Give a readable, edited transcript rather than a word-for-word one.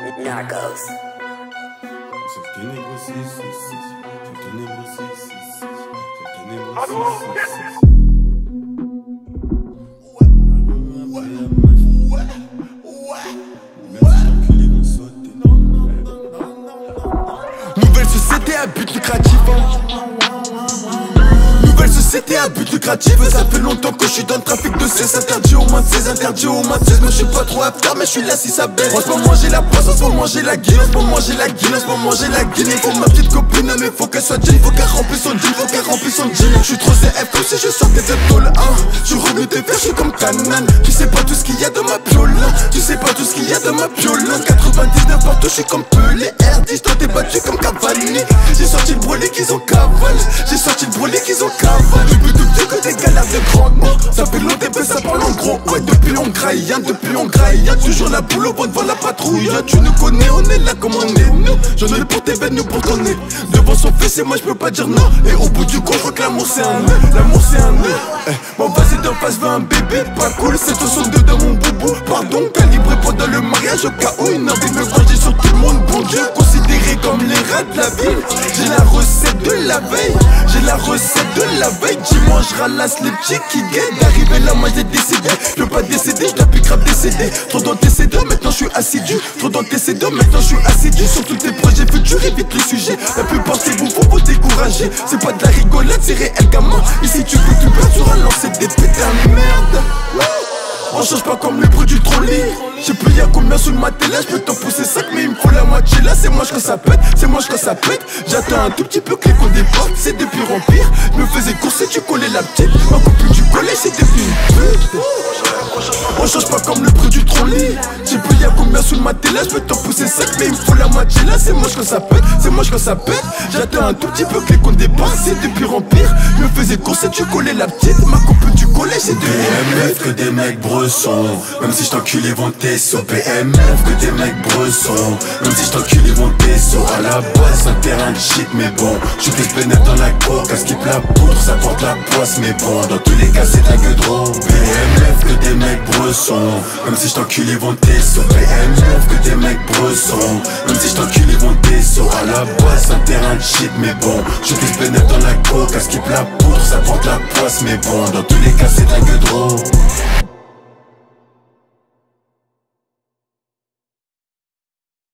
Narcos. Nouvelle société à but lucratif. Nouvelle société à but lucratif. Ça fait longtemps que je suis dans le trafic de 16. Interdit au moins de 16, interdit au moins de 16. Moi je suis pas trop à faire mais je suis là si ça baisse. En ce moment j'ai la poisse, en ce moment j'ai la guine. En ce moment j'ai la guine, en ce moment j'ai la guine. Faut ma petite copine mais faut qu'elle soit jean. Faut qu'elle remplisse son jean, faut qu'elle remplisse son jean. Je suis trop CF comme si je sortais de tôle. Je suis revenu des fers, je suis comme Canan. Tu sais pas tout ce qu'il y a dans ma piole. Tu sais pas tout ce qu'il y a dans ma piole. 99 partout, je suis comme Pelé. R10, toi t'es battu comme Cavani. J'ai sorti le brûlé qu'ils ont cavale. J'ai sorti le brûlé qu'ils ont cavale. J'ai plus tout petit que des galères de grandement. Ça fait longtemps que ça parle en gros. Ouais, depuis on graille, depuis on graille. Toujours la boule au bon devant la patrouille. Tu nous connais, on est là comme on est nous. J'en ai pour tes veines, nous pour ton nez. Devant son fils et moi je peux pas dire non. Et au bout du compte, je crois que l'amour c'est un nœud. L'amour c'est un nœud. Bon vas-y d'en face, veux un bébé. Pas cool, c'est ton son de dans mon boubou. Pardon, calibré pendant le mariage. Au cas où une envie de me venger sur tout le monde. Bon Dieu, considéré comme les rats de la ville. J'ai la recette de la veille. J'ai la recette de la veille. Dimanche, je ralasse les petits qui guettent. D'arriver là, moi j'ai décidé. Je veux pas décéder, je dois plus grave décéder. Trop d'antécédents, maintenant je suis assidu. Trop d'antécédents, maintenant je suis assidu. Sur tous tes projets futurs, évite le sujet. La plupart c'est vous, faut vous décourager. C'est pas de la rigolade, c'est réel gamin. Ici tu peux tout perdre sur un lancer des pétards, merde. On change pas comme le bruit du trolley. J'sais plus y'a combien sous ma télé. J'peux t'en pousser 5 mais il me faut la moitié là. C'est moche quand ça pète, c'est moche quand ça pète. J'attends un tout petit peu que les qu'on déporte. C'est de pire en pire. Me faisais courser, tu collais la petite. Ma copine du collège c'était plus une pute. On change pas comme le bruit du trolley. J'sais plus y'a combien sous ma télé. J'peux t'en pousser 5 mais il me faut la moitié là. C'est moche quand ça pète, c'est moche quand ça pète. J'attends un tout petit peu que les qu'on déporte. C'est de pire en pire. Me faisais courser, tu collais la petite. Ma copine du collège c'est de PMF que des mecs bressons. Même si j't'encule ils vont t'esser. PMF que des mecs bressons. Même si j't'encule ils vont t'esser. À la base c'est un terrain de shit mais bon. J'suis plus pénètre dans la coque. À skip la poudre ça porte la poisse mais bon. Dans tous les cas c'est la gueule drôle. PMF que des mecs bressons. Même si j't'encule ils vont t'esser. PMF que des mecs bressons. Même si j't'encule ils vont t'esser. À la base c'est un terrain de shit mais bon. J'suis plus pénètre dans la coque. À skip la poudre ça porte la poisse mais bon. Dans tous les cas c'est la gueule drôle.